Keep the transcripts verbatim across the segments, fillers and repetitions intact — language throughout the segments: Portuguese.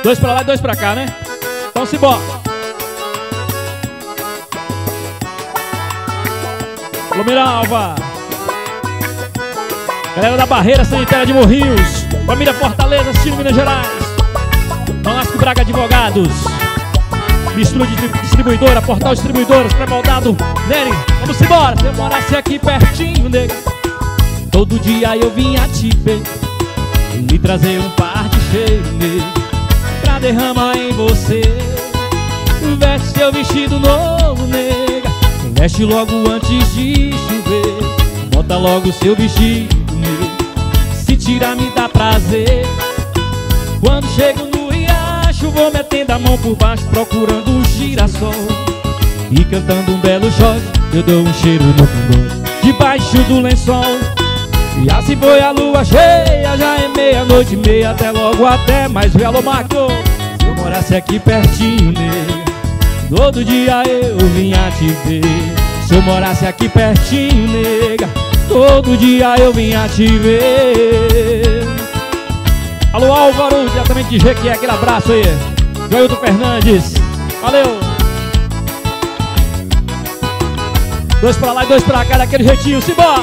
Dois pra lá e dois pra cá, né? Então se bora. Alô, Miralva. Galera da Barreira Sanitária de Morrinhos. Família Fortaleza, assistindo Minas Gerais. Nolasco Braga Advogados. Mistura de distribuidora, Portal Distribuidoras, pré-moldado. Nery, vamos embora. Se eu morasse aqui pertinho, nega, todo dia eu vinha te ver e lhe trazer um par de cheiro, nega, pra derramar em você. Veste seu vestido novo, nega, veste logo antes de chover. Bota logo seu vestido, nega, se tirar me dá prazer. Quando chego no riacho, vou metendo a mão por baixo, procurando um girassol e cantando um belo shot. Eu dou um cheiro no cangote, debaixo do lençol. E assim foi a lua cheia, já é meia-noite e meia. Até logo, até mais ver. Alô, Marco. Se eu morasse aqui pertinho, nega, todo dia eu vinha te ver. Se eu morasse aqui pertinho, nega, todo dia eu vinha te ver. Alô, Álvaro, diretamente de Jequié, aquele abraço aí. Joilton Fernandes, valeu. Dois pra lá e dois pra cá, daquele jeitinho, simbora.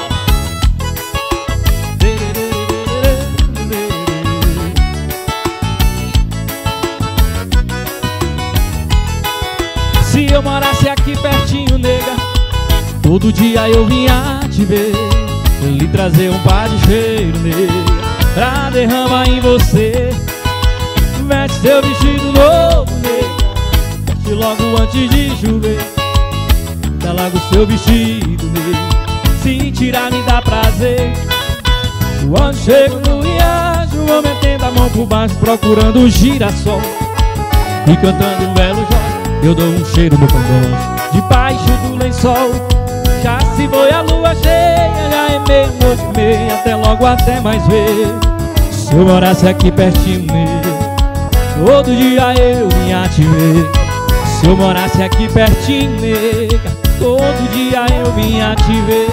Se eu morasse aqui pertinho, nega, todo dia eu vinha te ver, lhe trazer um par de cheiro, nega, pra derramar em você. Veste seu vestido novo, nega, veste logo antes de chover. Dá logo seu vestido, nega, se tirar me dá prazer. Quando chego no riacho, vou metendo a mão por baixo, procurando um girassol e cantando um belo jogo. Eu dou um cheiro no cangote, debaixo do lençol. Já se foi a lua cheia, já é meia-noite e meia. Até logo, até mais ver. Se eu morasse aqui pertinho, nega, todo dia eu vinha te ver. Se eu morasse aqui pertinho, nega, todo dia eu vinha te ver.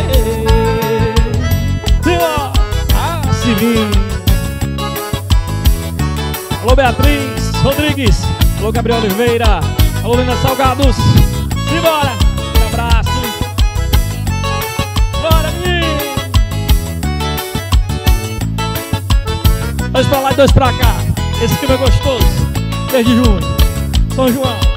Ah, Silinho. Alô, Beatriz Rodrigues. Alô, Gabriel Oliveira. Alô, Lena Salgados. Simbora. Um abraço. Bora, menino. Dois pra lá e dois pra cá. Esse clima é gostoso. Desde junho. São João.